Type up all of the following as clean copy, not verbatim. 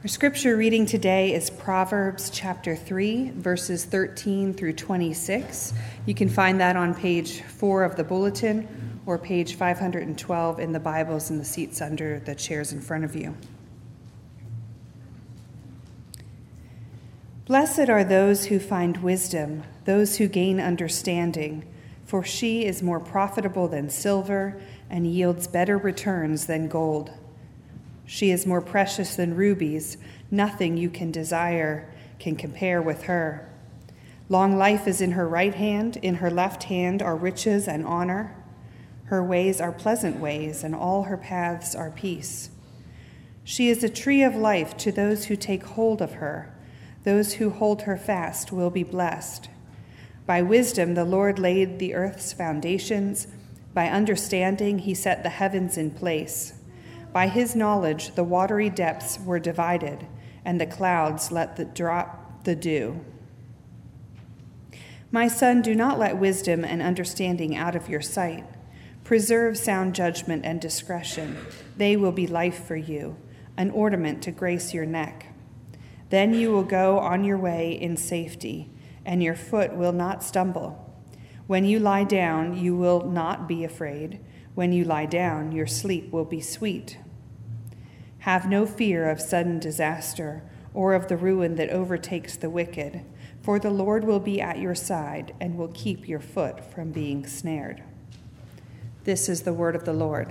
Our scripture reading today is Proverbs chapter 3, verses 13 through 26. You can find that on page 4 of the bulletin or page 512 in the Bibles in the seats under the chairs in front of you. Blessed are those who find wisdom, those who gain understanding, for she is more profitable than silver and yields better returns than gold. She is more precious than rubies. Nothing you can desire can compare with her. Long life is in her right hand. In her left hand are riches and honor. Her ways are pleasant ways, and all her paths are peace. She is a tree of life to those who take hold of her. Those who hold her fast will be blessed. By wisdom the Lord laid the earth's foundations. By understanding he set the heavens in place. By his knowledge the watery depths were divided, and the clouds let drop the dew. My son, do not let wisdom and understanding out of your sight. Preserve sound judgment and discretion. They will be life for you, an ornament to grace your neck. Then you will go on your way in safety, and your foot will not stumble. When you lie down, you will not be afraid. When you lie down, your sleep will be sweet. Have no fear of sudden disaster or of the ruin that overtakes the wicked, for the Lord will be at your side and will keep your foot from being snared. This is the word of the Lord.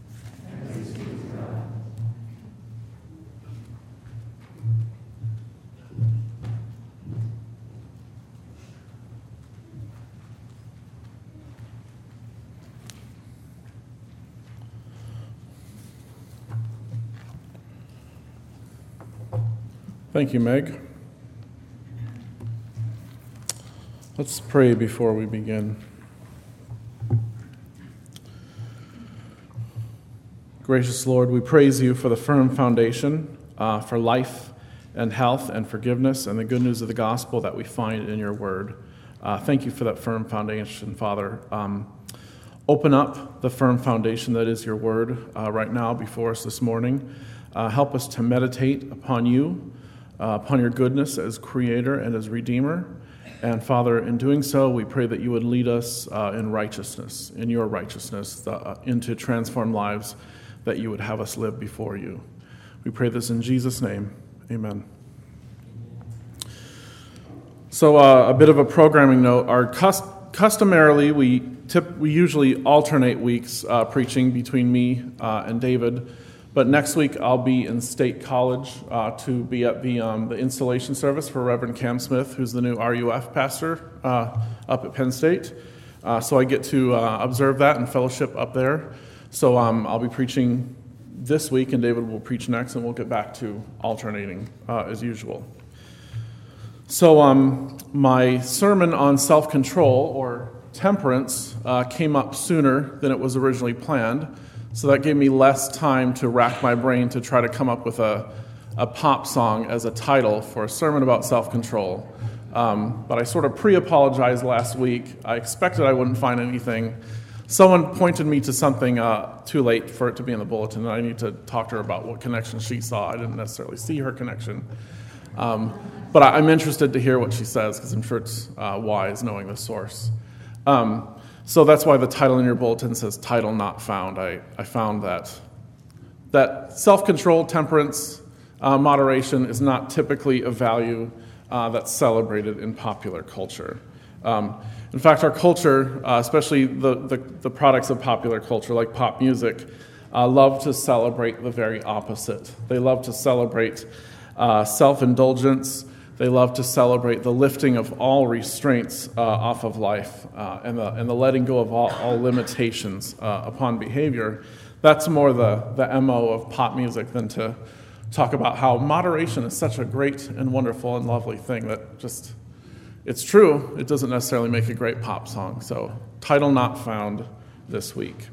Thank you, Meg. Let's pray before we begin. Gracious Lord, we praise you for the firm foundation, for life and health and forgiveness and the good news of the gospel that we find in your word. Thank you for that firm foundation, Father. Open up the firm foundation that is your word right now before us this morning. Help us to meditate upon you, upon your goodness as creator and as redeemer. And Father, in doing so, we pray that you would lead us in righteousness, in your righteousness, into transformed lives that you would have us live before you. We pray this in Jesus' name. Amen. So a bit of a programming note. Customarily, we usually alternate weeks preaching between me and David. But next week, I'll be in State College to be at the installation service for Reverend Cam Smith, who's the new RUF pastor up at Penn State. So I get to observe that and fellowship up there. So I'll be preaching this week, and David will preach next, and we'll get back to alternating as usual. So my sermon on self-control, or temperance, came up sooner than it was originally planned. So that gave me less time to rack my brain to try to come up with a pop song as a title for a sermon about self-control. But I sort of pre-apologized last week. I expected I wouldn't find anything. Someone pointed me to something too late for it to be in the bulletin, and I need to talk to her about what connection she saw. I didn't necessarily see her connection. But I'm interested to hear what she says, because I'm sure it's wise knowing the source. So that's why the title in your bulletin says title not found. I found that self-control, temperance, moderation is not typically a value that's celebrated in popular culture. In fact, our culture, especially the products of popular culture like pop music, love to celebrate the very opposite. They love to celebrate self-indulgence. They love to celebrate the lifting of all restraints off of life and the letting go of all limitations upon behavior. That's more the MO of pop music than to talk about how moderation is such a great and wonderful and lovely thing that just, it's true, it doesn't necessarily make a great pop song. So, title not found this week.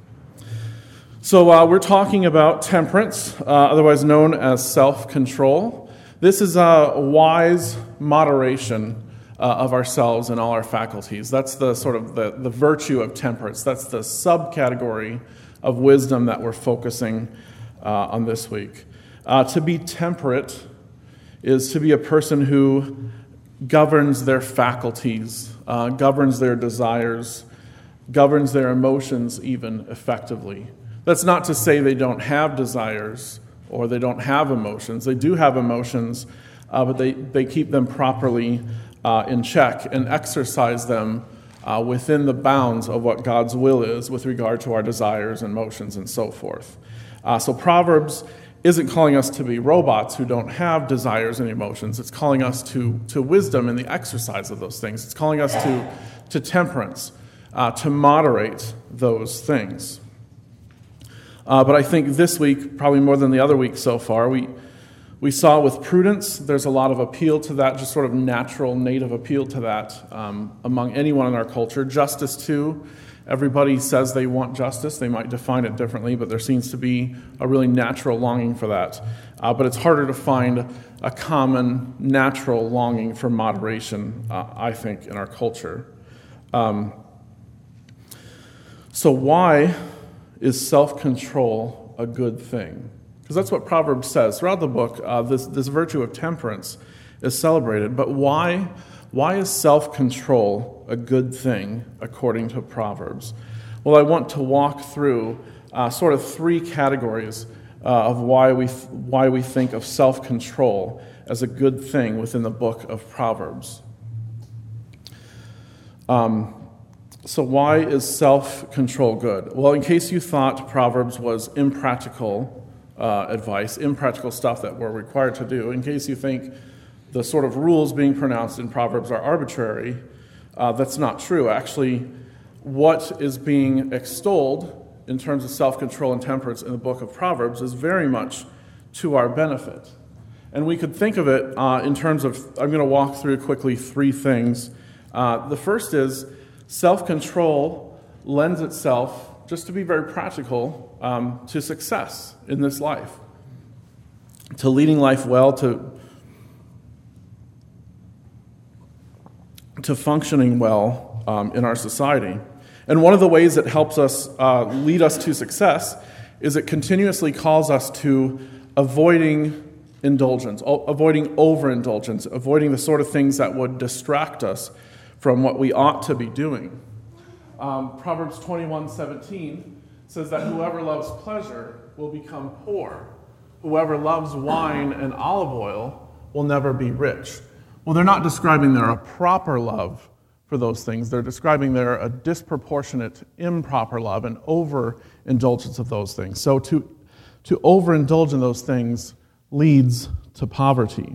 So we're talking about temperance, otherwise known as self-control. This is a wise moderation of ourselves and all our faculties. That's the sort of the virtue of temperance. That's the subcategory of wisdom that we're focusing on this week. To be temperate is to be a person who governs their faculties, governs their desires, governs their emotions even effectively. That's not to say they don't have desires or they don't have emotions. They do have emotions, but they keep them properly in check and exercise them within the bounds of what God's will is with regard to our desires and emotions and so forth. So Proverbs isn't calling us to be robots who don't have desires and emotions. It's calling us to wisdom in the exercise of those things. It's calling us to temperance, to moderate those things. But I think this week, probably more than the other week so far, we saw with prudence, there's a lot of appeal to that, just sort of natural, native appeal to that among anyone in our culture. Justice, too. Everybody says they want justice. They might define it differently, but there seems to be a really natural longing for that. But it's harder to find a common, natural longing for moderation, I think, in our culture. So why is self-control a good thing? Because that's what Proverbs says. Throughout the book, this virtue of temperance is celebrated. But why is self-control a good thing according to Proverbs? Well, I want to walk through sort of three categories of why we think of self-control as a good thing within the book of Proverbs. So why is self-control good? Well, in case you thought Proverbs was impractical advice, impractical stuff that we're required to do, in case you think the sort of rules being pronounced in Proverbs are arbitrary, that's not true. Actually, what is being extolled in terms of self-control and temperance in the book of Proverbs is very much to our benefit. And we could think of it in terms of, I'm going to walk through quickly three things. The first is self-control lends itself, just to be very practical, to success in this life, to leading life well, to functioning well in our society. And one of the ways it helps us lead us to success is it continuously calls us to avoiding indulgence, avoiding overindulgence, avoiding the sort of things that would distract us from what we ought to be doing. Proverbs 21:17 says that whoever loves pleasure will become poor. Whoever loves wine and olive oil will never be rich. Well, they're not describing there a proper love for those things. They're describing there a disproportionate, improper love and overindulgence of those things. So to overindulge in those things leads to poverty.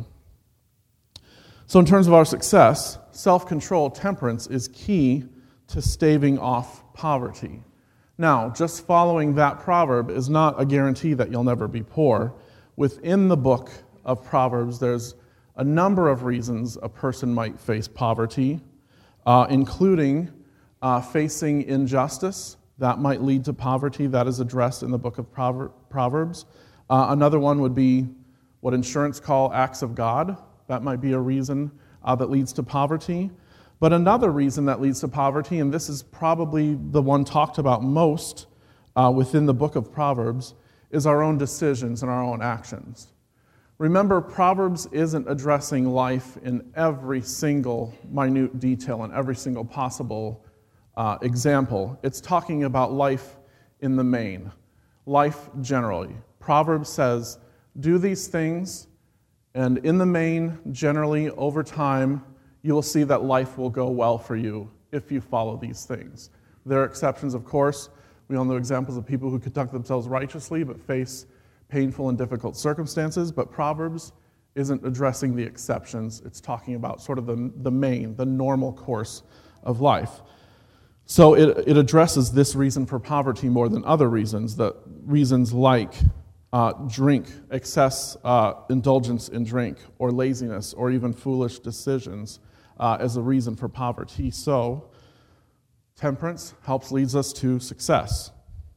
So in terms of our success, self-control, temperance is key to staving off poverty. Now, just following that proverb is not a guarantee that you'll never be poor. Within the book of Proverbs, there's a number of reasons a person might face poverty, including facing injustice. That might lead to poverty. That is addressed in the book of Proverbs. Another one would be what insurance call acts of God. That might be a reason that leads to poverty. But another reason that leads to poverty, and this is probably the one talked about most within the book of Proverbs, is our own decisions and our own actions. Remember, Proverbs isn't addressing life in every single minute detail and every single possible example. It's talking about life in the main, life generally. Proverbs says, do these things, and in the main, generally, over time, you will see that life will go well for you if you follow these things. There are exceptions, of course. We all know examples of people who conduct themselves righteously but face painful and difficult circumstances, but Proverbs isn't addressing the exceptions. It's talking about sort of the main, the normal course of life. So it addresses this reason for poverty more than other reasons, the reasons like drink, excess indulgence in drink, or laziness, or even foolish decisions as a reason for poverty. So temperance leads us to success.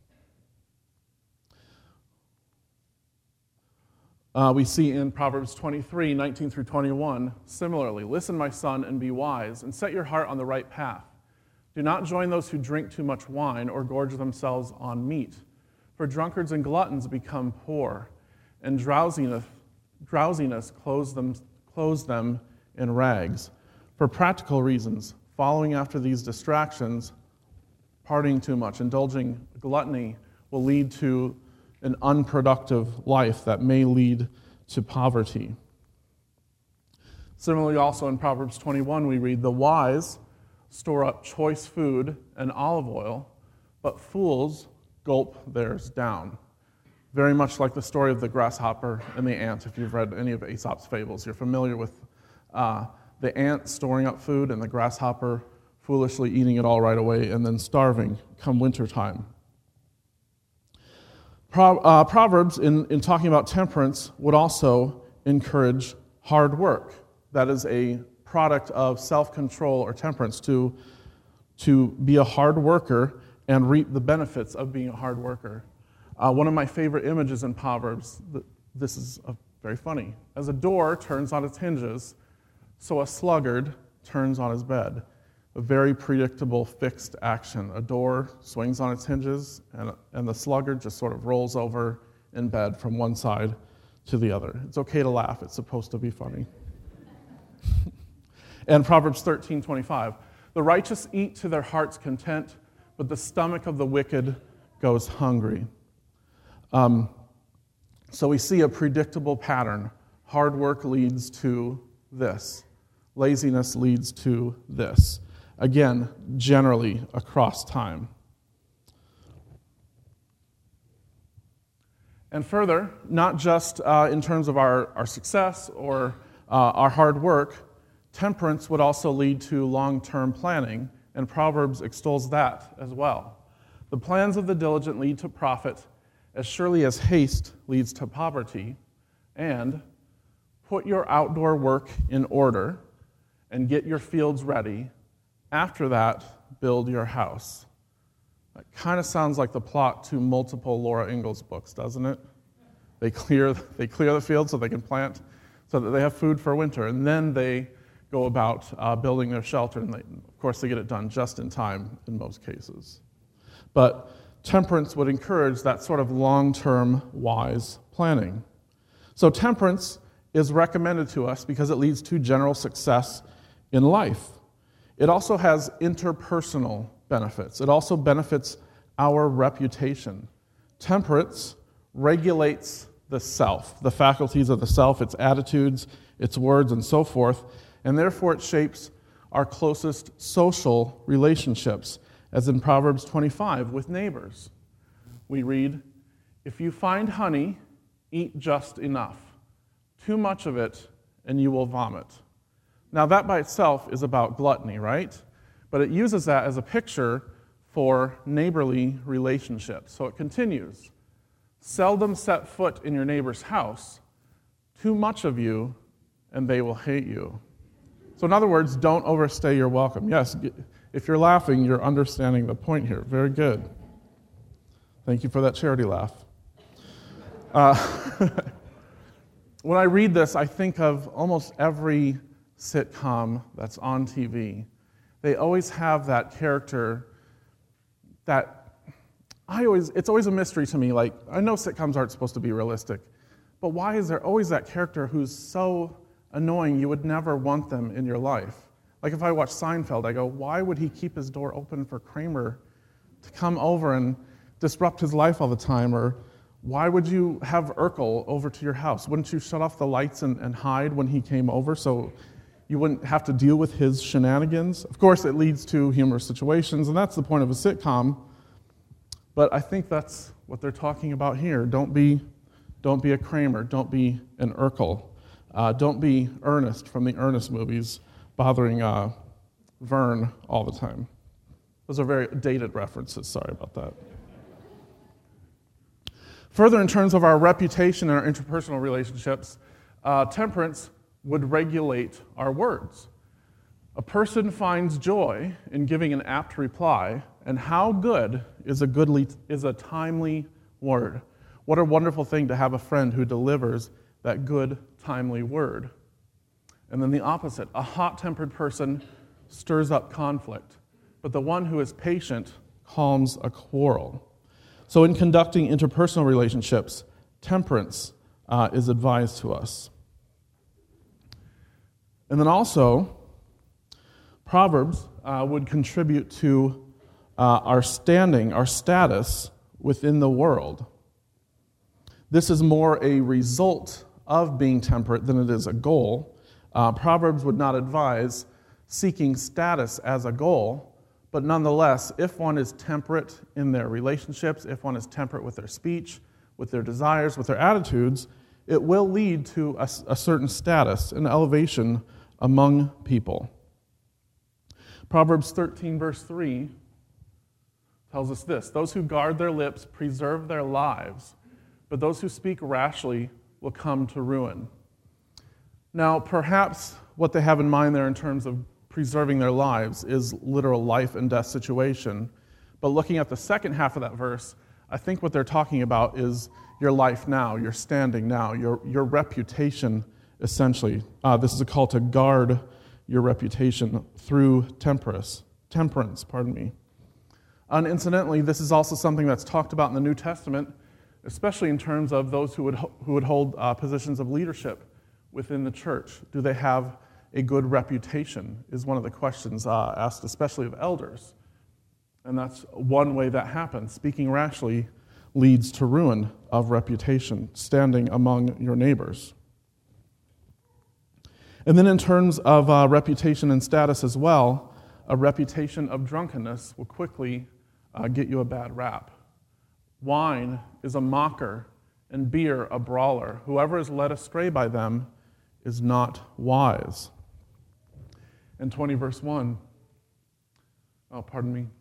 We see in Proverbs 23, 19 through 21, similarly, listen, my son, and be wise, and set your heart on the right path. Do not join those who drink too much wine or gorge themselves on meat, for drunkards and gluttons become poor, and drowsiness drowsiness clothes them in rags. For practical reasons, following after these distractions, partying too much, indulging gluttony will lead to an unproductive life that may lead to poverty. Similarly, also in Proverbs 21, we read, "The wise store up choice food and olive oil, but fools gulp theirs down." Very much like the story of the grasshopper and the ant. If you've read any of Aesop's fables, you're familiar with the ant storing up food and the grasshopper foolishly eating it all right away and then starving come wintertime. Proverbs, in talking about temperance, would also encourage hard work. That is a product of self-control or temperance, to be a hard worker and reap the benefits of being a hard worker. One of my favorite images in Proverbs, this is very funny. As a door turns on its hinges, so a sluggard turns on his bed. A very predictable, fixed action. A door swings on its hinges, and the sluggard just sort of rolls over in bed from one side to the other. It's okay to laugh. It's supposed to be funny. And Proverbs 13:25, "The righteous eat to their heart's content, but the stomach of the wicked goes hungry." So we see a predictable pattern. Hard work leads to this. Laziness leads to this. Again, generally across time. And further, not just in terms of our success or our hard work, temperance would also lead to long-term planning, and Proverbs extols that as well. "The plans of the diligent lead to profit, as surely as haste leads to poverty, and put your outdoor work in order and get your fields ready. After that, build your house." That kind of sounds like the plot to multiple Laura Ingalls books, doesn't it? They clear the field so they can plant, so that they have food for winter, and then they go about building their shelter, and of course they get it done just in time in most cases. But temperance would encourage that sort of long-term wise planning. So temperance is recommended to us because it leads to general success in life. It also has interpersonal benefits. It also benefits our reputation. Temperance regulates the self, the faculties of the self, its attitudes, its words, and so forth, and therefore it shapes our closest social relationships, as in Proverbs 25 with neighbors. We read, "If you find honey, eat just enough. Too much of it, and you will vomit." Now that by itself is about gluttony, right? But it uses that as a picture for neighborly relationships. So it continues, "Seldom set foot in your neighbor's house. Too much of you, and they will hate you." So in other words, don't overstay your welcome. Yes, if you're laughing, you're understanding the point here. Very good. Thank you for that charity laugh. When I read this, I think of almost every sitcom that's on TV. They always have that character that it's always a mystery to me. Like, I know sitcoms aren't supposed to be realistic, but why is there always that character who's so annoying you would never want them in your life? Like if I watch Seinfeld, I go, why would he keep his door open for Kramer to come over and disrupt his life all the time? Or why would you have Urkel over to your house? Wouldn't you shut off the lights and hide when he came over so you wouldn't have to deal with his shenanigans? Of course, it leads to humorous situations, and that's the point of a sitcom. But I think that's what they're talking about here. Don't be a Kramer. Don't be an Urkel. Don't be Ernest from the Ernest movies bothering Vern all the time. Those are very dated references. Sorry about that. Further, in terms of our reputation and our interpersonal relationships, temperance would regulate our words. A person finds joy in giving an apt reply, and how good is a timely word. What a wonderful thing to have a friend who delivers that good, timely word. And then the opposite, a hot-tempered person stirs up conflict, but the one who is patient calms a quarrel. So in conducting interpersonal relationships, temperance is advised to us. And then also, Proverbs would contribute to our standing, our status within the world. This is more a result of being temperate than it is a goal. Proverbs would not advise seeking status as a goal, but nonetheless, if one is temperate in their relationships, if one is temperate with their speech, with their desires, with their attitudes, it will lead to a certain status, an elevation among people. Proverbs 13, verse 3 tells us this: those who guard their lips preserve their lives, but those who speak rashly will come to ruin. Now, perhaps what they have in mind there in terms of preserving their lives is literal life and death situation. But looking at the second half of that verse, I think what they're talking about is your life now, your standing now, your reputation, essentially. This is a call to guard your reputation through temperance. And incidentally, this is also something that's talked about in the New Testament, especially in terms of those who would hold positions of leadership within the church. Do they have a good reputation, is one of the questions asked, especially of elders. And that's one way that happens. Speaking rashly leads to ruin of reputation, standing among your neighbors. And then in terms of reputation and status as well, a reputation of drunkenness will quickly get you a bad rap. Wine is a mocker, and beer a brawler. Whoever is led astray by them is not wise. And 20 verse 1. Oh, pardon me.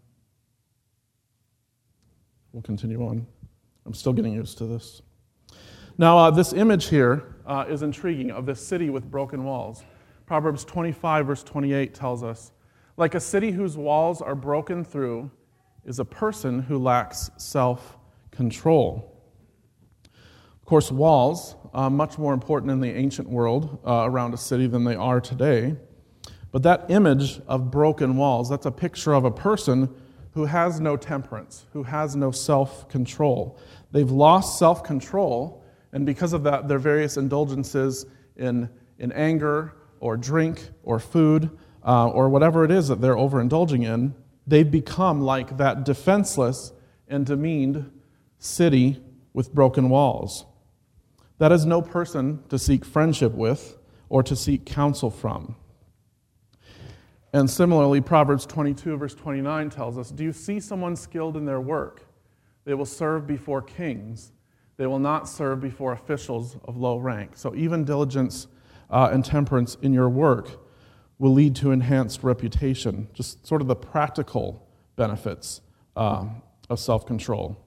We'll continue on. I'm still getting used to this. Now, this image here is intriguing, of this city with broken walls. Proverbs 25 verse 28 tells us, like a city whose walls are broken through is a person who lacks self-control. Of course, walls are much more important in the ancient world around a city than they are today. But that image of broken walls, that's a picture of a person who has no temperance, who has no self-control. They've lost self-control, and because of that, their various indulgences in anger or drink or food or whatever it is that they're overindulging in, they've become like that defenseless and demeaned city with broken walls. That is no person to seek friendship with or to seek counsel from. And similarly, Proverbs 22, verse 29 tells us, do you see someone skilled in their work? They will serve before kings. They will not serve before officials of low rank. So even diligence and temperance in your work will lead to enhanced reputation, just sort of the practical benefits of self-control.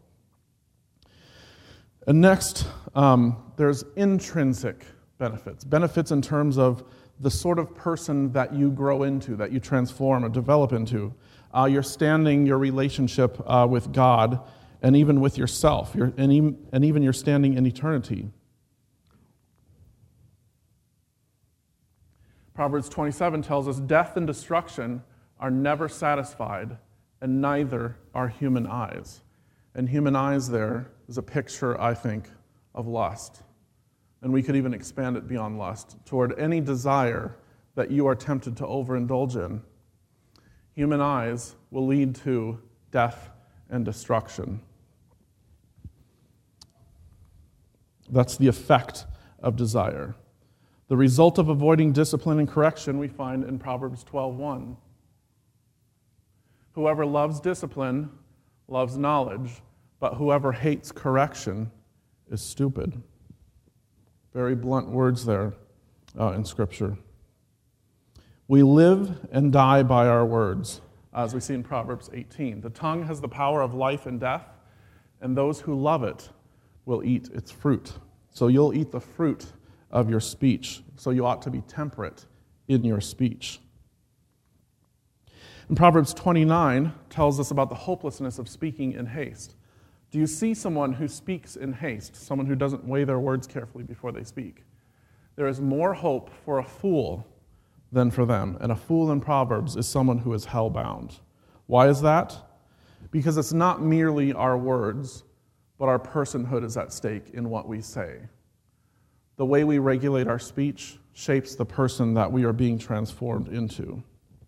And next, there's intrinsic benefits in terms of the sort of person that you grow into, that you transform or develop into, your standing, your relationship with God, and even with yourself, and even your standing in eternity. Proverbs 27 tells us, death and destruction are never satisfied, and neither are human eyes. And human eyes there is a picture, I think, of lust. And we could even expand it beyond lust, toward any desire that you are tempted to overindulge in. Human eyes will lead to death and destruction. That's the effect of desire. The result of avoiding discipline and correction we find in Proverbs 12:1. Whoever loves discipline loves knowledge, but whoever hates correction is stupid. Very blunt words there in Scripture. We live and die by our words, as we see in Proverbs 18. The tongue has the power of life and death, and those who love it will eat its fruit. So you'll eat the fruit of your speech. So you ought to be temperate in your speech. And Proverbs 29 tells us about the hopelessness of speaking in haste. Do you see someone who speaks in haste, someone who doesn't weigh their words carefully before they speak? There is more hope for a fool than for them. And a fool in Proverbs is someone who is hell-bound. Why is that? Because it's not merely our words, but our personhood is at stake in what we say. the way we regulate our speech shapes the person that we are being transformed into.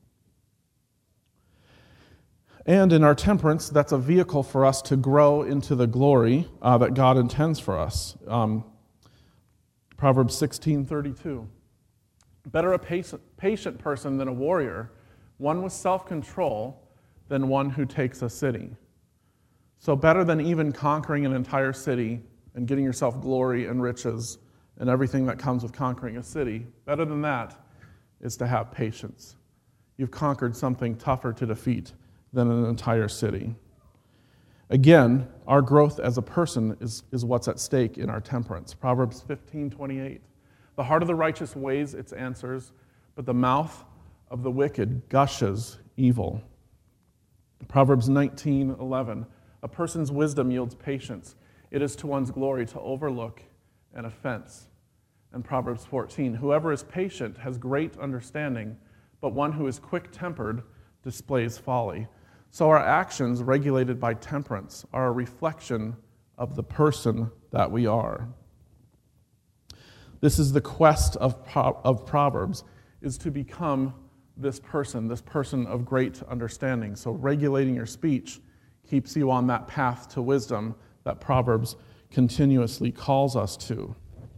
And in our temperance, that's a vehicle for us to grow into the glory that God intends for us. Proverbs 16:32. Better a patient person than a warrior, one with self-control than one who takes a city. So better than even conquering an entire city and getting yourself glory and riches and everything that comes with conquering a city, better than that is to have patience. You've conquered something tougher to defeat than an entire city. Again, our growth as a person is what's at stake in our temperance. Proverbs 15:28. The heart of the righteous weighs its answers, but the mouth of the wicked gushes evil. Proverbs 19:11. A person's wisdom yields patience. It is to one's glory to overlook an offense. And Proverbs 14. Whoever is patient has great understanding, but one who is quick-tempered displays folly. So our actions, regulated by temperance, are a reflection of the person that we are. This is the quest of Proverbs, is to become this person of great understanding. So regulating your speech keeps you on that path to wisdom that Proverbs continuously calls us to.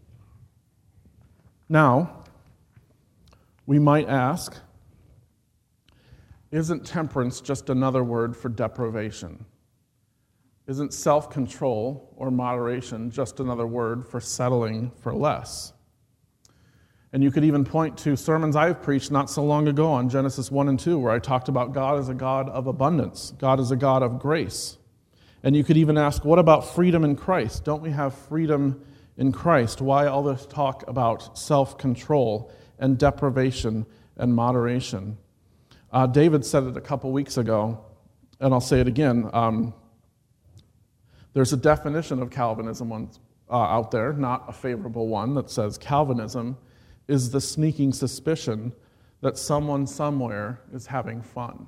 Now, we might ask, isn't temperance just another word for deprivation? Isn't self-control or moderation just another word for settling for less? And you could even point to sermons I've preached not so long ago on Genesis 1 and 2, where I talked about God as a God of abundance. God is a God of grace. And you could even ask, what about freedom in Christ? Don't we have freedom in Christ? Why all this talk about self-control and deprivation and moderation? David said it a couple weeks ago, and I'll say it again. There's a definition of Calvinism out there, not a favorable one, that says Calvinism is the sneaking suspicion that someone somewhere is having fun.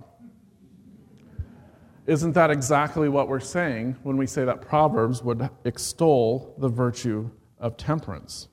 Isn't that exactly what we're saying when we say that Proverbs would extol the virtue of temperance?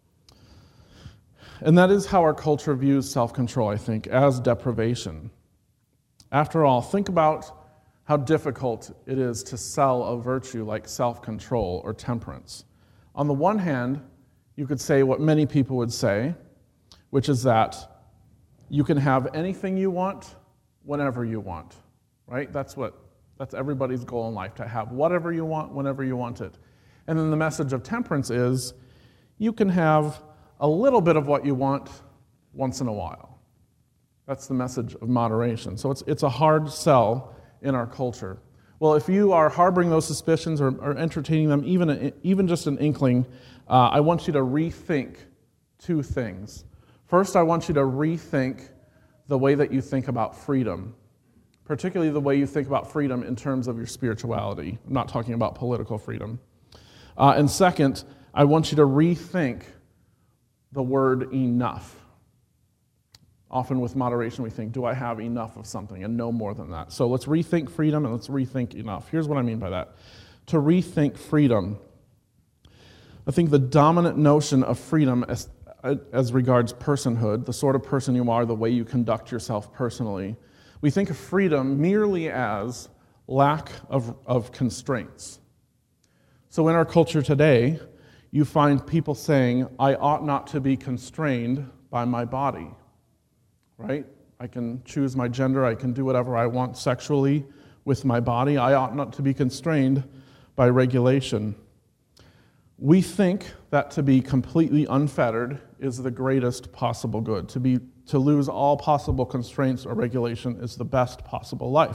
And that is how our culture views self-control, I think, as deprivation. After all, think about how difficult it is to sell a virtue like self-control or temperance. On the one hand, you could say what many people would say, which is that you can have anything you want whenever you want, right? That's everybody's goal in life, to have whatever you want whenever you want it. And then the message of temperance is you can have a little bit of what you want once in a while. That's the message of moderation. So it's a hard sell in our culture. Well, if you are harboring those suspicions or entertaining them, even just an inkling, I want you to rethink two things. First, I want you to rethink the way that you think about freedom, particularly the way you think about freedom in terms of your spirituality. I'm not talking about political freedom. And second, I want you to rethink the word enough. Often with moderation we think, do I have enough of something? And no more than that. So let's rethink freedom and let's rethink enough. Here's what I mean by that. To rethink freedom, I think the dominant notion of freedom as regards personhood, the sort of person you are, the way you conduct yourself personally, we think of freedom merely as lack of constraints. So in our culture today, you find people saying, I ought not to be constrained by my body, right? I can choose my gender, I can do whatever I want sexually with my body. I ought not to be constrained by regulation. We think that to be completely unfettered is the greatest possible good. To lose all possible constraints or regulation is the best possible life.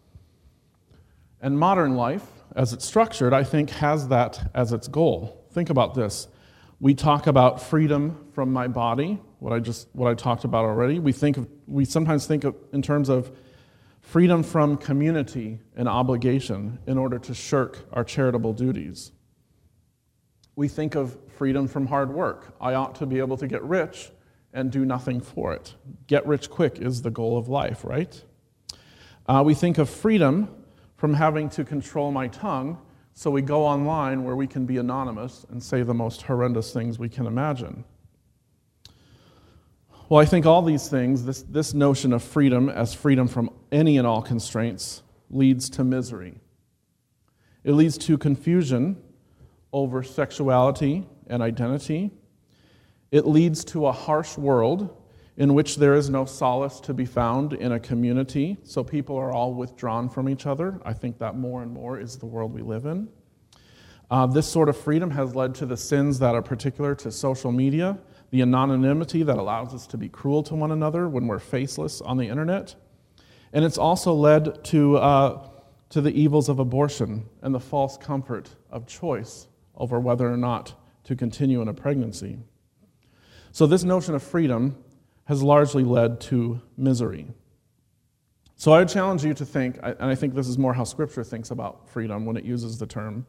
And modern life, as it's structured, I think has that as its goal. Think about this. We talk about freedom from my body, what I talked about already. We sometimes think of in terms of freedom from community and obligation in order to shirk our charitable duties. We think of freedom from hard work. I ought to be able to get rich and do nothing for it. Get rich quick is the goal of life, right? We think of freedom from having to control my tongue So we go online where we can be anonymous and say the most horrendous things we can imagine. Well, I think all these things, this notion of freedom as freedom from any and all constraints, leads to misery. It leads to confusion over sexuality and identity. It leads to a harsh world in which there is no solace to be found in a community, so people are all withdrawn from each other. I think that more and more is the world we live in. This sort of freedom has led to the sins that are particular to social media, the anonymity that allows us to be cruel to one another when we're faceless on the internet. And it's also led to the evils of abortion and the false comfort of choice over whether or not to continue in a pregnancy. So this notion of freedom has largely led to misery. So I would challenge you to think, and I think this is more how Scripture thinks about freedom when it uses the term,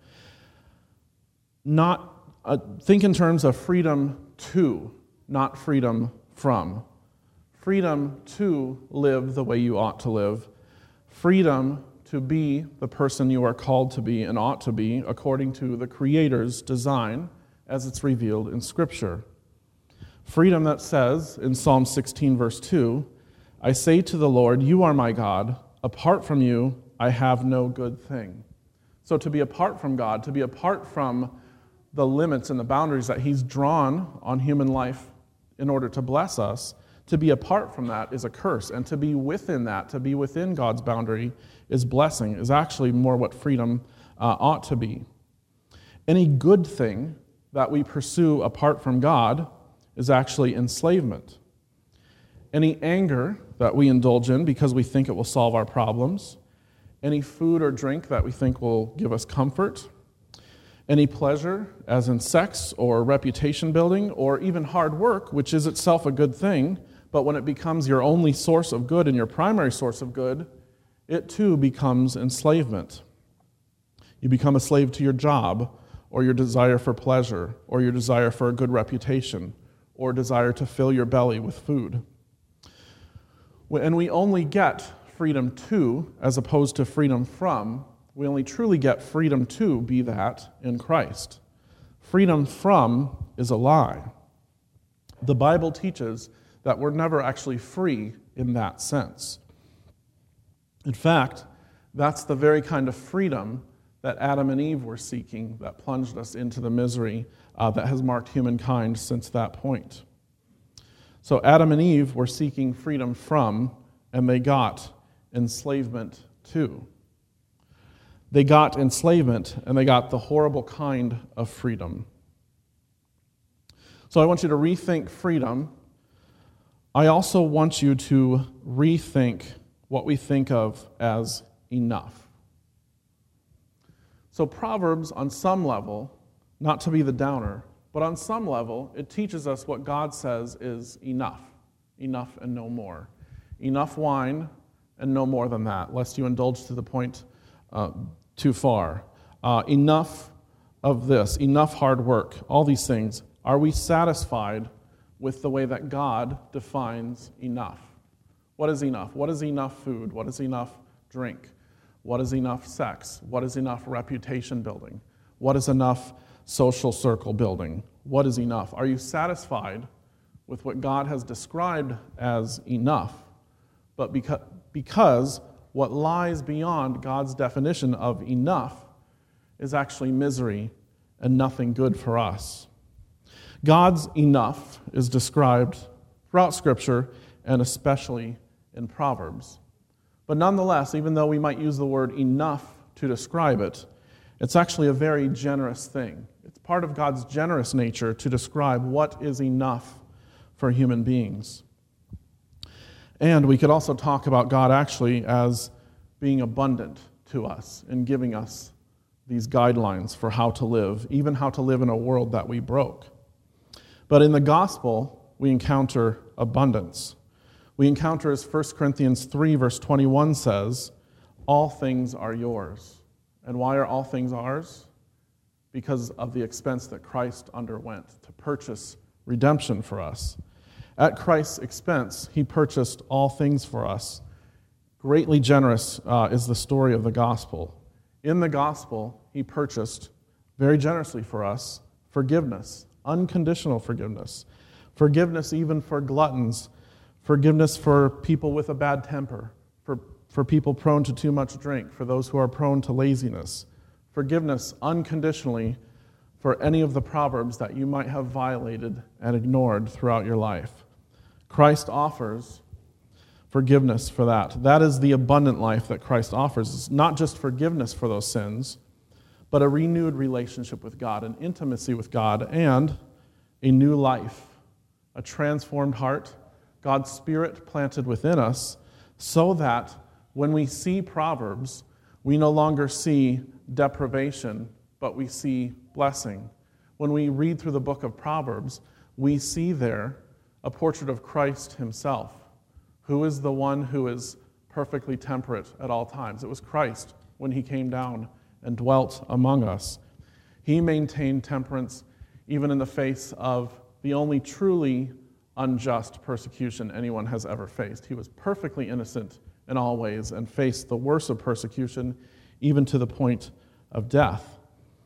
think in terms of freedom to, not freedom from. Freedom to live the way you ought to live. Freedom to be the person you are called to be and ought to be according to the Creator's design as it's revealed in Scripture. Freedom that says in Psalm 16, verse 2, I say to the Lord, you are my God. Apart from you, I have no good thing. So to be apart from God, to be apart from the limits and the boundaries that He's drawn on human life in order to bless us, to be apart from that is a curse. And to be within that, to be within God's boundary is blessing, is actually more what freedom ought to be. Any good thing that we pursue apart from God is actually enslavement. Any anger that we indulge in because we think it will solve our problems, any food or drink that we think will give us comfort, any pleasure, as in sex or reputation building, or even hard work, which is itself a good thing, but when it becomes your only source of good and your primary source of good, it too becomes enslavement. You become a slave to your job, or your desire for pleasure, or your desire for a good reputation, or desire to fill your belly with food. And we only get freedom to, as opposed to freedom from, we only truly get freedom to be that in Christ. Freedom from is a lie. The Bible teaches that we're never actually free in that sense. In fact, that's the very kind of freedom that Adam and Eve were seeking that plunged us into the misery that has marked humankind since that point. So Adam and Eve were seeking freedom from, and they got enslavement to. They got enslavement, and they got the horrible kind of freedom. So I want you to rethink freedom. I also want you to rethink what we think of as enough. So Proverbs, on some level, not to be the downer, but on some level, it teaches us what God says is enough. Enough and no more. Enough wine and no more than that, lest you indulge to the point too far. Enough of this, enough hard work, all these things. Are we satisfied with the way that God defines enough? What is enough? What is enough food? What is enough drink? What is enough sex? What is enough reputation building? What is enough social circle building? What is enough? Are you satisfied with what God has described as enough, but because what lies beyond God's definition of enough is actually misery and nothing good for us? God's enough is described throughout Scripture and especially in Proverbs. But nonetheless, even though we might use the word enough to describe it, it's actually a very generous thing. It's part of God's generous nature to describe what is enough for human beings. And we could also talk about God actually as being abundant to us and giving us these guidelines for how to live, even how to live in a world that we broke. But in the gospel, we encounter abundance. We encounter, as 1 Corinthians 3, verse 21 says, all things are yours. And why are all things ours? Because of the expense that Christ underwent to purchase redemption for us. At Christ's expense, He purchased all things for us. Greatly generous is the story of the gospel. In the gospel, he purchased very generously for us forgiveness, unconditional forgiveness, forgiveness even for gluttons, forgiveness for people with a bad temper, for people prone to too much drink, for those who are prone to laziness, forgiveness unconditionally for any of the proverbs that you might have violated and ignored throughout your life. Christ offers forgiveness for that. That is the abundant life that Christ offers. It's not just forgiveness for those sins, but a renewed relationship with God, an intimacy with God, and a new life, a transformed heart, God's Spirit planted within us, so that when we see Proverbs, we no longer see deprivation, but we see blessing. When we read through the book of Proverbs, we see there a portrait of Christ himself, who is the one who is perfectly temperate at all times. It was Christ when he came down and dwelt among us. He maintained temperance even in the face of the only truly unjust persecution anyone has ever faced. He was perfectly innocent in all ways and faced the worst of persecution, even to the point of death.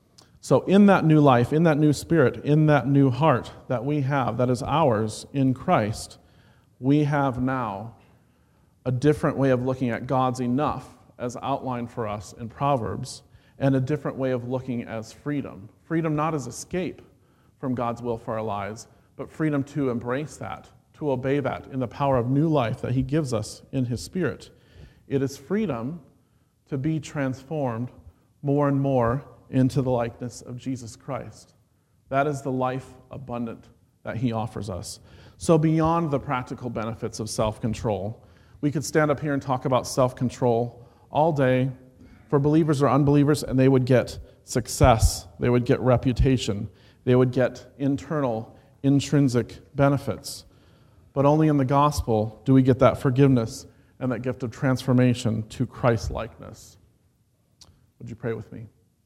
So in that new life, in that new spirit, in that new heart that we have, that is ours in Christ, we have now a different way of looking at God's enough as outlined for us in Proverbs, and a different way of looking as freedom. Freedom not as escape from God's will for our lives, but freedom to embrace that, to obey that in the power of new life that he gives us in his Spirit. It is freedom to be transformed more and more into the likeness of Jesus Christ. That is the life abundant that he offers us. So beyond the practical benefits of self-control, we could stand up here and talk about self-control all day for believers or unbelievers, and they would get success, they would get reputation, they would get internal, intrinsic benefits. But only in the gospel do we get that forgiveness and that gift of transformation to Christ-likeness. Would you pray with me?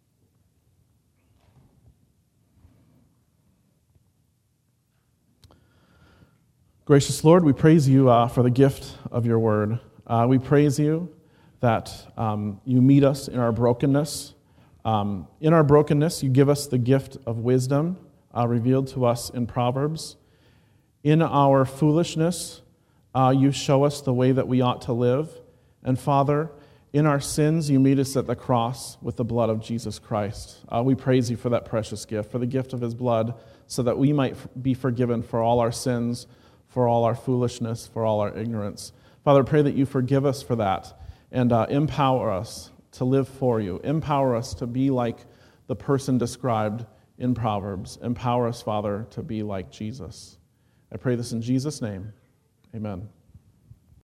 Gracious Lord, we praise you for the gift of your word. We praise you that you meet us in our brokenness. In our brokenness, you give us the gift of wisdom revealed to us in Proverbs. In our foolishness, you show us the way that we ought to live. And Father, in our sins, you meet us at the cross with the blood of Jesus Christ. We praise you for that precious gift, for the gift of his blood, so that we might be forgiven for all our sins, for all our foolishness, for all our ignorance. Father, I pray that you forgive us for that and empower us to live for you. Empower us to be like the person described in Proverbs. Empower us, Father, to be like Jesus. I pray this in Jesus' name. Amen.